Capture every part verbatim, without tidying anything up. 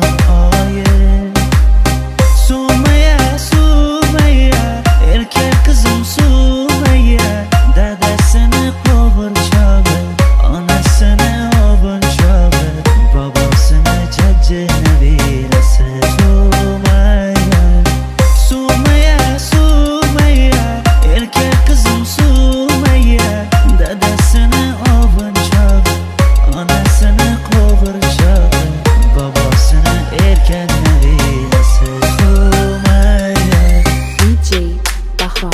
oyi. Sumaya, Sumaya, erkak qizim Sumaya, dadasini qovurchog'i, onasini obunchog'i, bobosini jajji nabirasi. Sumaya, Sumaya, Sumaya, erkak qizim Sumaya, dadasini obunchog'i, onasini qovurchog'i, bobosini erkak nabirasi. Sumaya. D J Bahrom.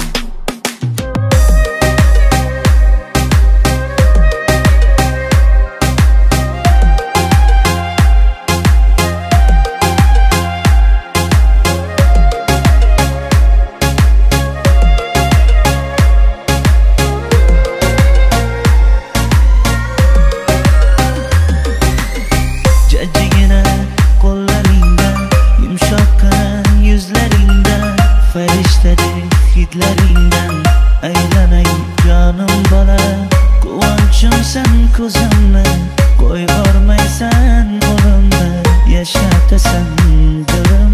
Jajjigina qo'llaringdan, yumshoqqina yuzlaringdan, farishtadek hidlaringdan aylanay jonim bola. Quvonchimsan ko'zimni, qo'yvormaysan qo'limni, yashatasan dilimni.